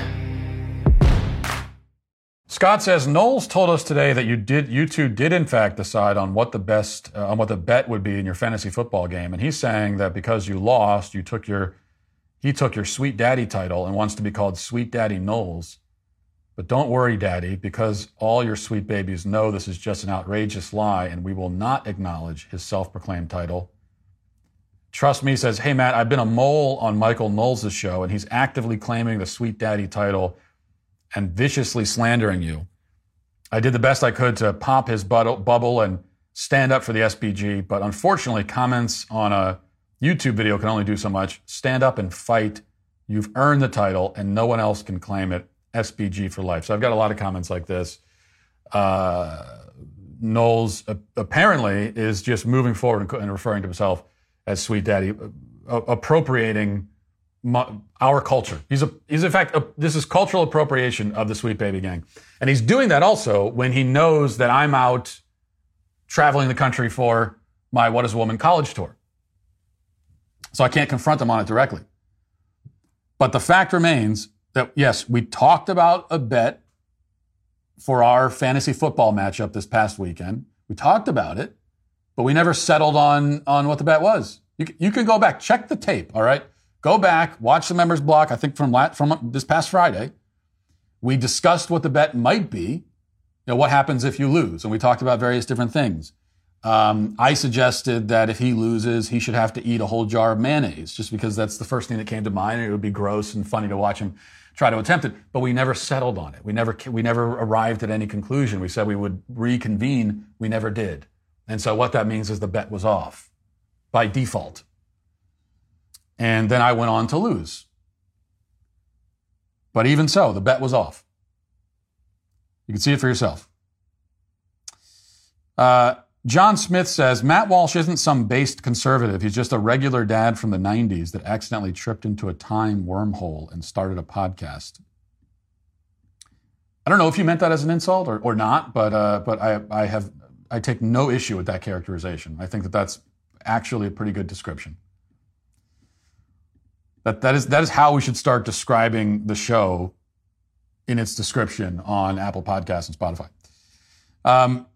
Scott says, Knowles told us today that you two did in fact decide on what the bet would be in your fantasy football game. And he's saying that because you lost, he He took your Sweet Daddy title and wants to be called Sweet Daddy Knowles. But don't worry, Daddy, because all your sweet babies know this is just an outrageous lie, and we will not acknowledge his self-proclaimed title. Trust Me says, hey, Matt, I've been a mole on Michael Knowles' show, and he's actively claiming the Sweet Daddy title and viciously slandering you. I did the best I could to pop his bubble and stand up for the SPG, but unfortunately, comments on a YouTube video can only do so much. Stand up and fight. You've earned the title, and no one else can claim it. SPG for life. So I've got a lot of comments like this. Knowles apparently is just moving forward and referring to himself as Sweet Daddy, appropriating our culture. He's in fact, this is cultural appropriation of the Sweet Baby Gang. And he's doing that also when he knows that I'm out traveling the country for my What is a Woman college tour. So I can't confront him on it directly. But the fact remains that, yes, we talked about a bet for our fantasy football matchup this past weekend. We talked about it, but we never settled on what the bet was. You can go back, check the tape, all right? Go back, watch the members block, I think from this past Friday. We discussed what the bet might be, what happens if you lose, and we talked about various different things. I suggested that if he loses, he should have to eat a whole jar of mayonnaise, just because that's the first thing that came to mind, and it would be gross and funny to watch him try to attempt it. But we never settled on it. We never arrived at any conclusion. We said we would reconvene. We never did. And so what that means is the bet was off by default. And then I went on to lose. But even so, the bet was off. You can see it for yourself. John Smith says, Matt Walsh isn't some based conservative. He's just a regular dad from the 90s that accidentally tripped into a time wormhole and started a podcast. I don't know if you meant that as an insult or not, but I take no issue with that characterization. I think that that's actually a pretty good description. That is how we should start describing the show in its description on Apple Podcasts and Spotify.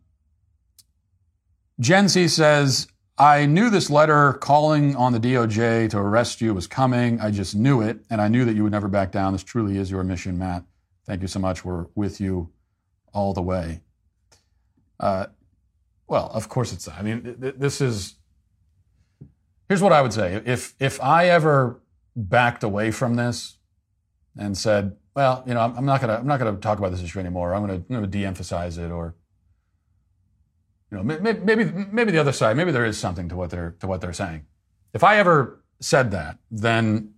Gen Z says, I knew this letter calling on the DOJ to arrest you was coming. I just knew it, and I knew that you would never back down. This truly is your mission, Matt. Thank you so much. We're with you all the way. Well, of course it's that. I mean, here's what I would say. If I ever backed away from this and said, well, I'm not gonna talk about this issue anymore. I'm gonna de-emphasize it, or maybe the other side, maybe there is something to what they're saying. If I ever said that, then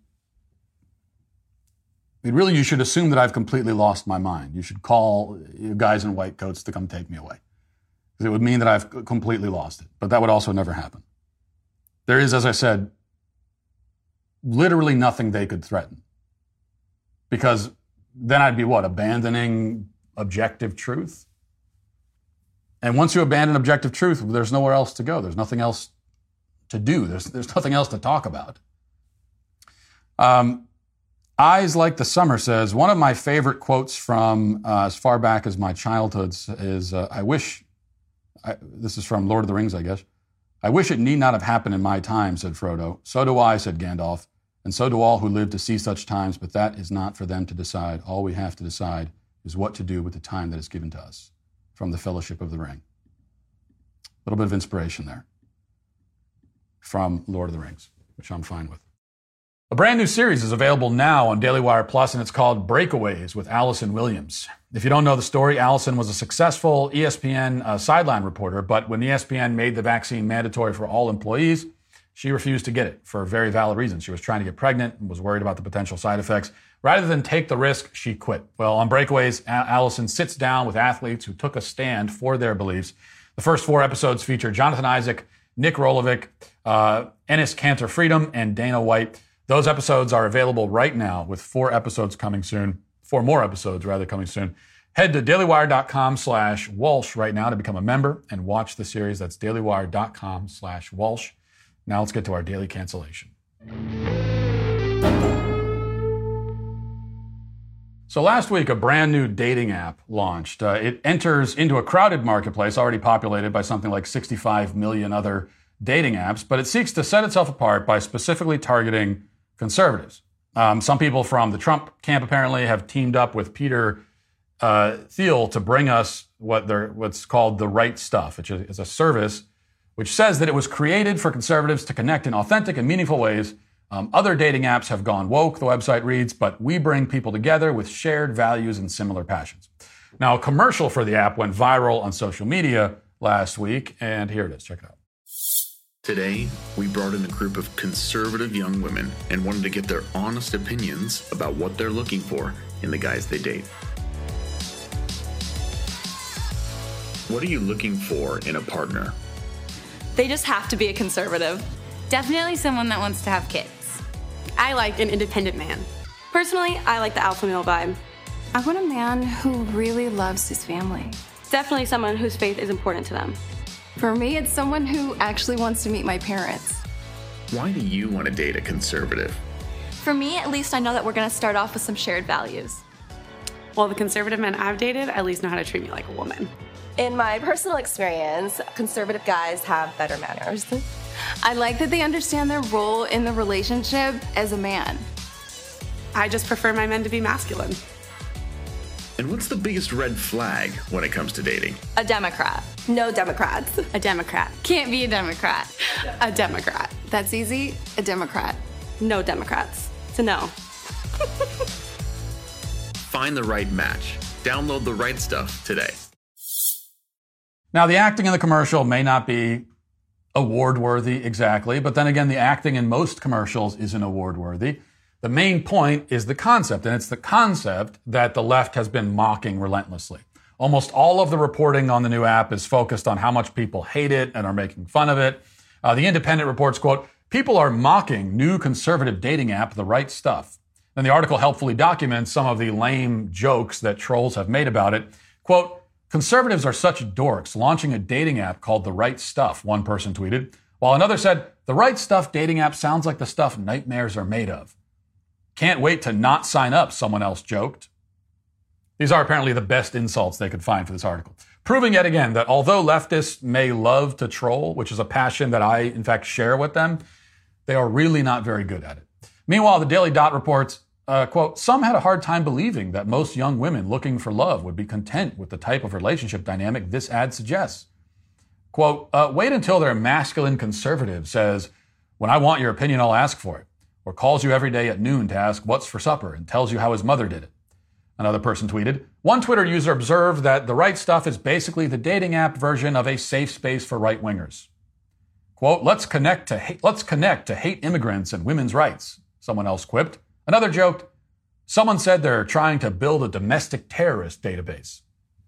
you should assume that I've completely lost my mind. You should call guys in white coats to come take me away, because it would mean that I've completely lost it. But that would also never happen. There is, as I said, literally nothing they could threaten, because then I'd be abandoning objective truth. And once you abandon objective truth, there's nowhere else to go. There's nothing else to do. There's nothing else to talk about. Eyes Like the Summer says, one of my favorite quotes from as far back as my childhood is, this is from Lord of the Rings, I guess. I wish it need not have happened in my time, said Frodo. So do I, said Gandalf. And so do all who live to see such times, but that is not for them to decide. All we have to decide is what to do with the time that is given to us. From the Fellowship of the Ring. A little bit of inspiration there from Lord of the Rings, which I'm fine with. A brand new series is available now on Daily Wire Plus, and it's called Breakaways with Allison Williams. If you don't know the story, Allison was a successful ESPN sideline reporter, but when ESPN made the vaccine mandatory for all employees, she refused to get it for a very valid reason. She was trying to get pregnant and was worried about the potential side effects. Rather than take the risk, she quit. Well, on Breakaways, Allison sits down with athletes who took a stand for their beliefs. The first 4 episodes feature Jonathan Isaac, Nick Rolovic, Enes Kanter Freedom, and Dana White. Those episodes are available right now, with 4 more episodes coming soon. Head to dailywire.com/Walsh right now to become a member and watch the series. That's dailywire.com/Walsh. Now let's get to our daily cancellation. So last week, a brand new dating app launched. It enters into a crowded marketplace already populated by something like 65 million other dating apps, but it seeks to set itself apart by specifically targeting conservatives. Some people from the Trump camp apparently have teamed up with Peter Thiel to bring us what's called The Right Stuff, which is a service which says that it was created for conservatives to connect in authentic and meaningful ways. Other dating apps have gone woke, the website reads, but we bring people together with shared values and similar passions. Now, a commercial for the app went viral on social media last week, and here it is. Check it out. Today, we brought in a group of conservative young women and wanted to get their honest opinions about what they're looking for in the guys they date. What are you looking for in a partner? They just have to be a conservative. Definitely someone that wants to have kids. I like an independent man. Personally, I like the alpha male vibe. I want a man who really loves his family. Definitely someone whose faith is important to them. For me, it's someone who actually wants to meet my parents. Why do you want to date a conservative? For me, at least I know that we're going to start off with some shared values. Well, the conservative men I've dated at least know how to treat me like a woman. In my personal experience, conservative guys have better manners. I like that they understand their role in the relationship as a man. I just prefer my men to be masculine. And what's the biggest red flag when it comes to dating? A Democrat. No Democrats. A Democrat. Can't be a Democrat. A Democrat. That's easy. A Democrat. No Democrats. It's a no. Find the right match. Download The Right Stuff today. Now, the acting in the commercial may not be award-worthy exactly, but then again, the acting in most commercials isn't award-worthy. The main point is the concept, and it's the concept that the left has been mocking relentlessly. Almost all of the reporting on the new app is focused on how much people hate it and are making fun of it. The Independent reports, quote, people are mocking new conservative dating app, The Right Stuff. And the article helpfully documents some of the lame jokes that trolls have made about it. Quote, conservatives are such dorks launching a dating app called The Right Stuff, one person tweeted, while another said, The Right Stuff dating app sounds like the stuff nightmares are made of. Can't wait to not sign up, someone else joked. These are apparently the best insults they could find for this article, proving yet again that although leftists may love to troll, which is a passion that I, in fact, share with them, they are really not very good at it. Meanwhile, the Daily Dot reports, quote, some had a hard time believing that most young women looking for love would be content with the type of relationship dynamic this ad suggests. Quote, wait until their masculine conservative says, when I want your opinion, I'll ask for it, or calls you every day at noon to ask what's for supper and tells you how his mother did it. Another person tweeted, one Twitter user observed that The Right Stuff is basically the dating app version of a safe space for right-wingers. Quote, let's connect to hate immigrants and women's rights, someone else quipped. Another joked, someone said they're trying to build a domestic terrorist database.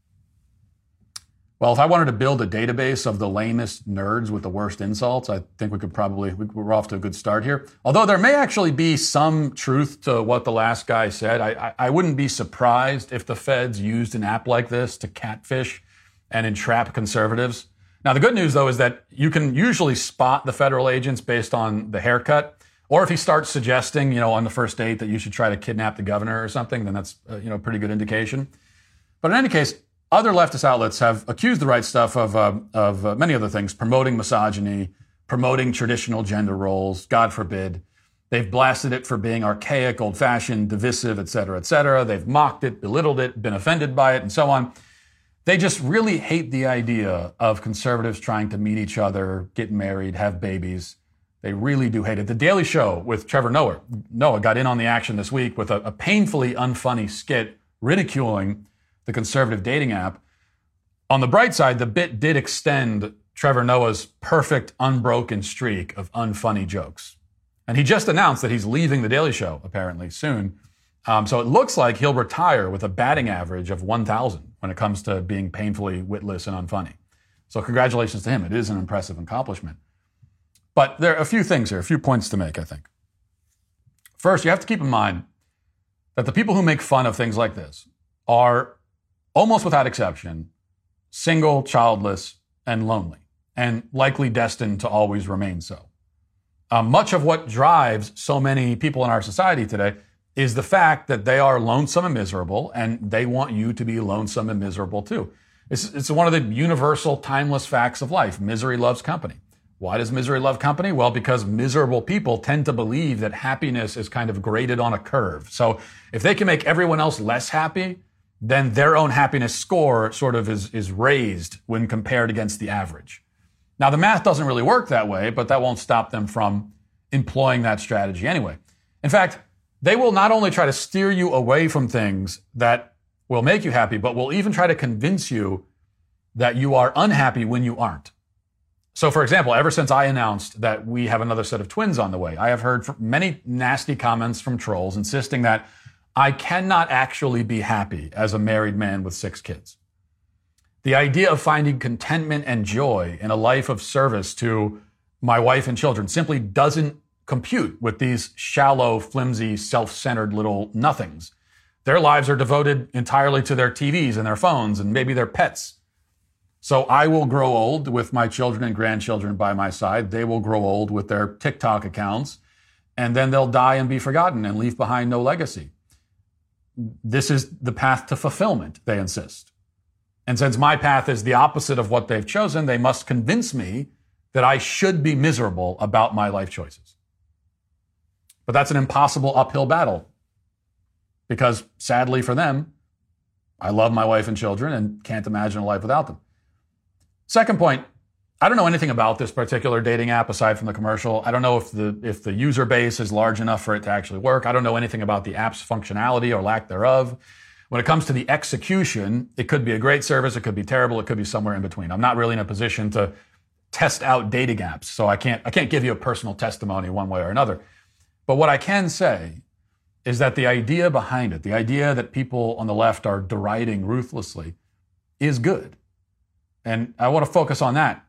Well, if I wanted to build a database of the lamest nerds with the worst insults, I think we're off to a good start here. Although there may actually be some truth to what the last guy said. I wouldn't be surprised if the feds used an app like this to catfish and entrap conservatives. Now, the good news, though, is that you can usually spot the federal agents based on the haircut. Or if he starts suggesting, on the first date that you should try to kidnap the governor or something, then that's, a pretty good indication. But in any case, other leftist outlets have accused The Right Stuff of many other things, promoting misogyny, promoting traditional gender roles, God forbid. They've blasted it for being archaic, old-fashioned, divisive, et cetera, et cetera. They've mocked it, belittled it, been offended by it, and so on. They just really hate the idea of conservatives trying to meet each other, get married, have babies. They really do hate it. The Daily Show with Trevor Noah got in on the action this week with a painfully unfunny skit ridiculing the conservative dating app. On the bright side, the bit did extend Trevor Noah's perfect unbroken streak of unfunny jokes. And he just announced that he's leaving The Daily Show, apparently, soon. So it looks like he'll retire with a batting average of 1,000 when it comes to being painfully witless and unfunny. So congratulations to him. It is an impressive accomplishment. But there are a few things here, a few points to make, I think. First, you have to keep in mind that the people who make fun of things like this are, almost without exception, single, childless, and lonely, and likely destined to always remain so. Much of what drives so many people in our society today is the fact that they are lonesome and miserable, and they want you to be lonesome and miserable too. It's one of the universal, timeless facts of life. Misery loves company. Why does misery love company? Well, because miserable people tend to believe that happiness is kind of graded on a curve. So if they can make everyone else less happy, then their own happiness score sort of is raised when compared against the average. Now, the math doesn't really work that way, but that won't stop them from employing that strategy anyway. In fact, they will not only try to steer you away from things that will make you happy, but will even try to convince you that you are unhappy when you aren't. So, for example, ever since I announced that we have another set of twins on the way, I have heard many nasty comments from trolls insisting that I cannot actually be happy as a married man with 6 kids. The idea of finding contentment and joy in a life of service to my wife and children simply doesn't compute with these shallow, flimsy, self-centered little nothings. Their lives are devoted entirely to their TVs and their phones and maybe their pets. So I will grow old with my children and grandchildren by my side. They will grow old with their TikTok accounts, and then they'll die and be forgotten and leave behind no legacy. This is the path to fulfillment, they insist. And since my path is the opposite of what they've chosen, they must convince me that I should be miserable about my life choices. But that's an impossible uphill battle because, sadly for them, I love my wife and children and can't imagine a life without them. Second point, I don't know anything about this particular dating app aside from the commercial. I don't know if the user base is large enough for it to actually work. I don't know anything about the app's functionality or lack thereof. When it comes to the execution, it could be a great service, it could be terrible, it could be somewhere in between. I'm not really in a position to test out dating apps, so I can't give you a personal testimony one way or another. But what I can say is that the idea behind it, the idea that people on the left are deriding ruthlessly, is good. And I want to focus on that,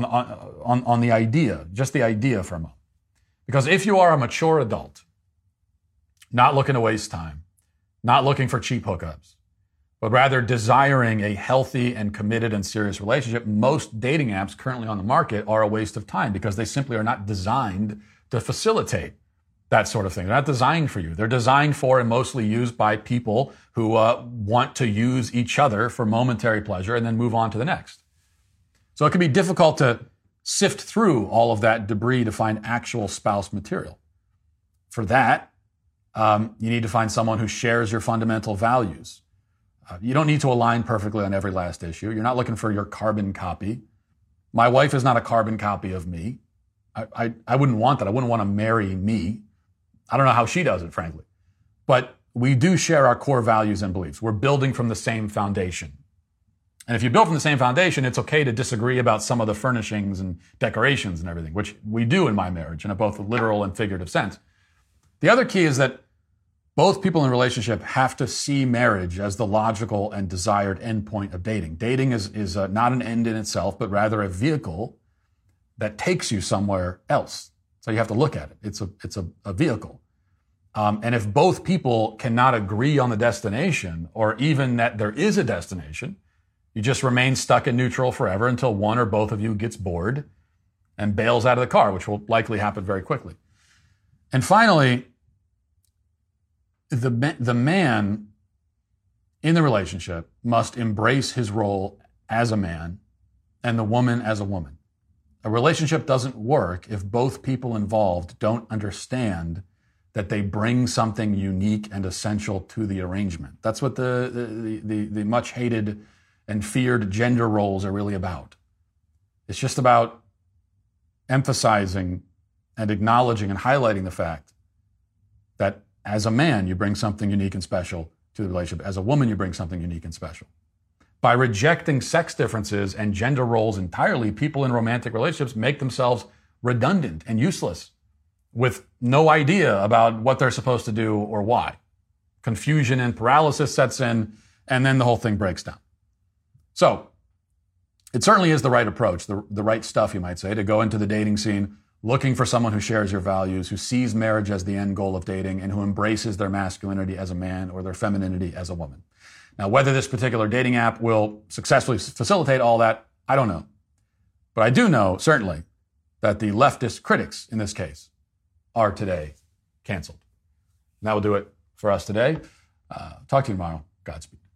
on the idea, just the idea for a moment. Because if you are a mature adult, not looking to waste time, not looking for cheap hookups, but rather desiring a healthy and committed and serious relationship, most dating apps currently on the market are a waste of time because they simply are not designed to facilitate that sort of thing. They're not designed for you. They're designed for and mostly used by people who want to use each other for momentary pleasure and then move on to the next. So it can be difficult to sift through all of that debris to find actual spouse material. For that, you need to find someone who shares your fundamental values. You don't need to align perfectly on every last issue. You're not looking for your carbon copy. My wife is not a carbon copy of me. I wouldn't want that. I wouldn't want to marry me. I don't know how she does it, frankly. But we do share our core values and beliefs. We're building from the same foundation. And if you build from the same foundation, it's okay to disagree about some of the furnishings and decorations and everything, which we do in my marriage in a both literal and figurative sense. The other key is that both people in a relationship have to see marriage as the logical and desired endpoint of dating. Dating is not an end in itself, but rather a vehicle that takes you somewhere else. So you have to look at it. It's a vehicle. And if both people cannot agree on the destination, or even that there is a destination, you just remain stuck in neutral forever until one or both of you gets bored and bails out of the car, which will likely happen very quickly. And finally, the man in the relationship must embrace his role as a man and the woman as a woman. A relationship doesn't work if both people involved don't understand that they bring something unique and essential to the arrangement. That's what the much hated and feared gender roles are really about. It's just about emphasizing and acknowledging and highlighting the fact that as a man, you bring something unique and special to the relationship. As a woman, you bring something unique and special. By rejecting sex differences and gender roles entirely, people in romantic relationships make themselves redundant and useless with no idea about what they're supposed to do or why. Confusion and paralysis sets in, and then the whole thing breaks down. So, it certainly is the right approach, the right stuff, you might say, to go into the dating scene looking for someone who shares your values, who sees marriage as the end goal of dating, and who embraces their masculinity as a man or their femininity as a woman. Now, whether this particular dating app will successfully facilitate all that, I don't know. But I do know, certainly, that the leftist critics in this case are today canceled. And that will do it for us today. Talk to you tomorrow. Godspeed.